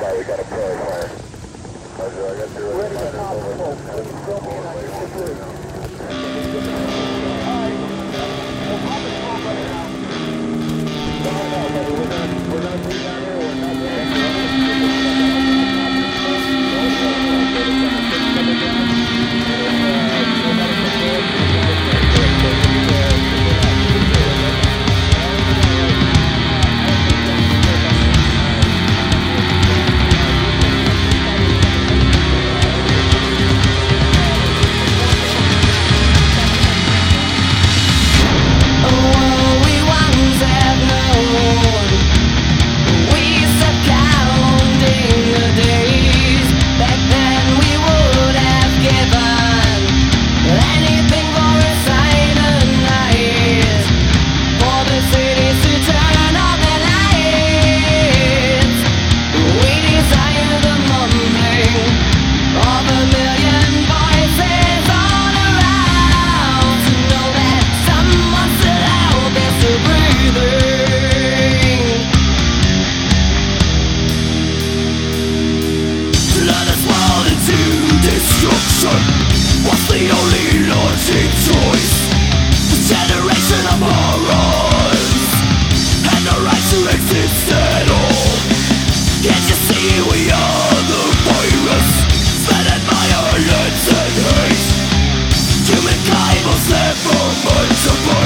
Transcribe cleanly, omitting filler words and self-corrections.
we got a pillar fire. Roger, I got your Ready to top smoke. Please fill me in on your security. Alright. We'll pop the smoke right now. We're gonna be down here, we're not doing was the only logic choice. The generation of morons had no right to exist at all. Can't you see we are the virus spreading violence and hate? Humankind was never meant to burn.